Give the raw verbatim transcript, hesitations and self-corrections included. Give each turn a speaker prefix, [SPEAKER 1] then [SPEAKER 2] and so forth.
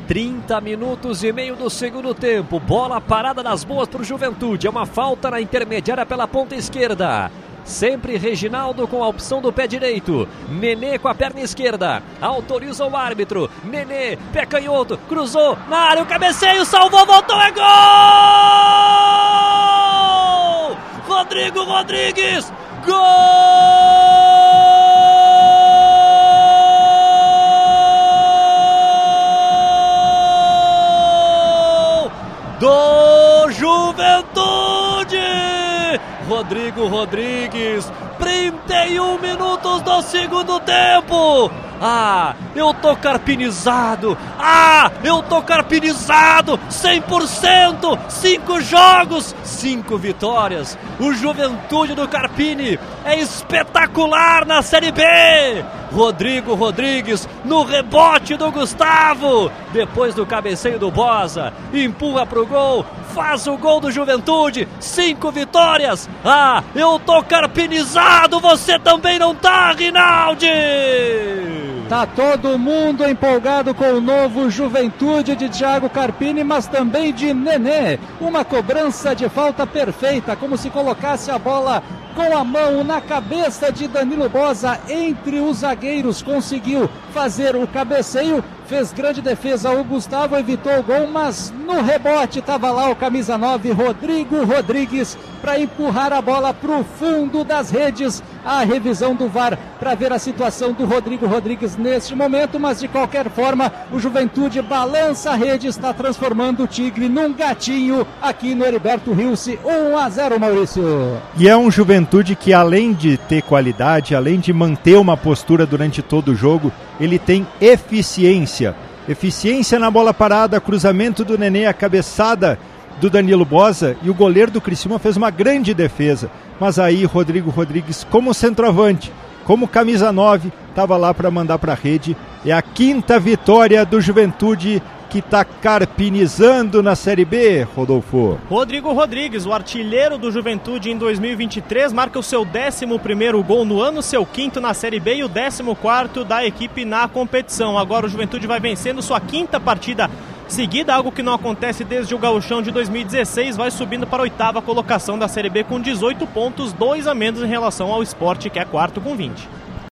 [SPEAKER 1] trinta minutos e meio do segundo tempo, bola parada nas boas para o Juventude, é uma falta na intermediária pela ponta esquerda. Sempre Reginaldo com a opção do pé direito. Nenê com a perna esquerda. Autoriza o árbitro. Nenê, pé canhoto, cruzou na área, o cabeceio, salvou, voltou, é gol! Rodrigo Rodrigues, gol! Do Juventude! Rodrigo Rodrigues, trinta e um minutos do segundo tempo. Ah, eu tô carpinizado. Ah, eu tô carpinizado. cem por cento, cinco jogos, cinco vitórias. O Juventude do Carpini é espetacular na Série B. Rodrigo Rodrigues no rebote do Gustavo. Depois do cabeceio do Bosa, empurra pro gol. Faz o gol do Juventude, cinco vitórias. Ah, eu tô carpinizado, você também não tá, Rinaldi?
[SPEAKER 2] Tá todo mundo empolgado com o novo Juventude de Thiago Carpini, mas também de Nenê. Uma cobrança de falta perfeita, como se colocasse a bola com a mão na cabeça de Danilo Bosa entre os zagueiros. Conseguiu fazer o cabeceio, fez grande defesa o Gustavo, evitou o gol, mas no rebote estava lá o camisa nove, Rodrigo Rodrigues, para empurrar a bola para o fundo das redes. A revisão do V A R para ver a situação do Rodrigo Rodrigues neste momento, mas de qualquer forma o Juventude balança a rede, está transformando o Tigre num gatinho aqui no Heriberto Rilse. um a zero, Maurício.
[SPEAKER 3] E é um Juventude que, além de ter qualidade, além de manter uma postura durante todo o jogo, ele tem eficiência. Eficiência na bola parada, cruzamento do Nenê, a cabeçada do Danilo Bosa, e o goleiro do Criciúma fez uma grande defesa. Mas aí Rodrigo Rodrigues, como centroavante, como camisa nove, estava lá para mandar para a rede. É a quinta vitória do Juventude, que está carpinizando na Série B, Rodolfo.
[SPEAKER 4] Rodrigo Rodrigues, o artilheiro do Juventude em dois mil e vinte e três, marca o seu décimo primeiro gol no ano, seu quinto na Série B e o décimo quarto da equipe na competição. Agora o Juventude vai vencendo sua quinta partida seguida, algo que não acontece desde o Gauchão de dois mil e dezesseis, vai subindo para a oitava colocação da Série B com dezoito pontos, dois a menos em relação ao Sport, que é quarto com vinte.